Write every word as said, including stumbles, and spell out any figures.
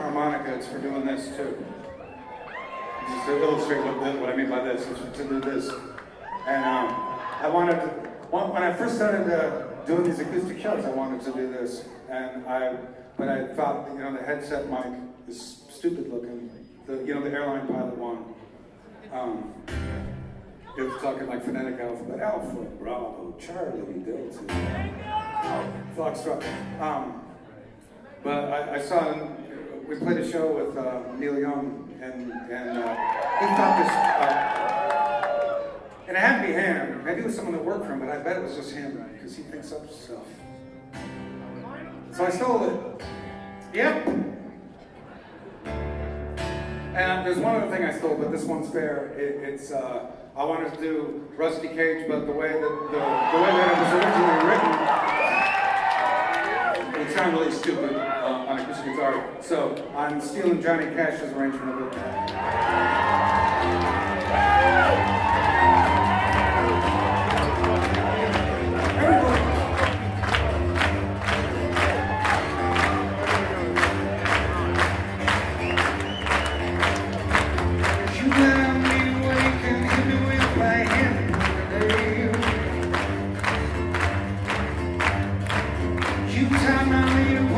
harmonica, it's for doing this too. Just to illustrate what, the, what I mean by this, is to do this. And um, I wanted to, when I first started uh, doing these acoustic shows, I wanted to do this. And I, but I thought, you know, the headset mic is stupid looking. The, you know, the airline pilot one. Um, it was talking like phonetic alphabet. Alpha, Bravo, Charlie, Delta, Foxtrot. Um, but I, I saw, we played a show with uh, Neil Young, and, and uh, he thought this, uh, and it had to be him. Maybe it was someone that worked for him, but I bet it was just him, because he thinks up stuff. So I stole it. Yep. And there's one other thing I stole, but this one's fair. It, it's, uh, I wanted to do Rusty Cage, but the way that, the, the way that it was originally written, it would sound really stupid uh, on acoustic guitar. So I'm stealing Johnny Cash's arrangement of it. You time my little